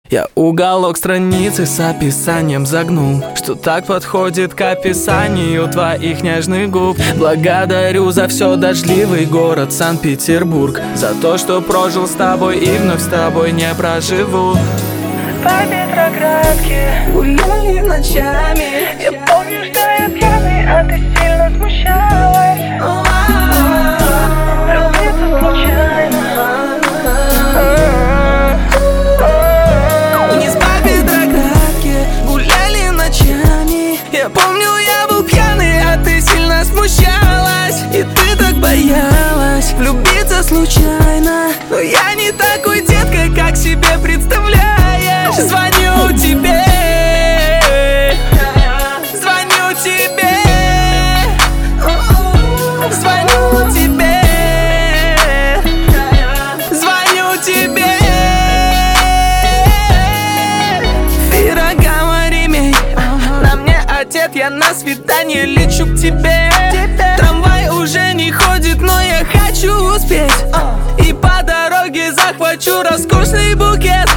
Я уголок страницы с описанием загнул, что так подходит к описанию твоих нежных губ. Благодарю за все, дождливый город Санкт-Петербург, за то, что прожил с тобой и вновь с тобой не проживу. По Петроградке гуляли ночами. Я помню, что я пьяный, а ты сильно смущалась. Влюбиться случайно. Вниз по Петроградке гуляли ночами. Я помню, я был пьяный, а ты сильно смущалась. И ты так боялась влюбиться случайно. Но я не такой, детка, как себе представляешь. Звоню тебе, звоню тебе, звоню тебе, звоню тебе. Пирогама ремень, на мне одет, я на свидание лечу к тебе. Трамвай уже не ходит, но я хочу успеть. И по дороге захвачу роскошный букет.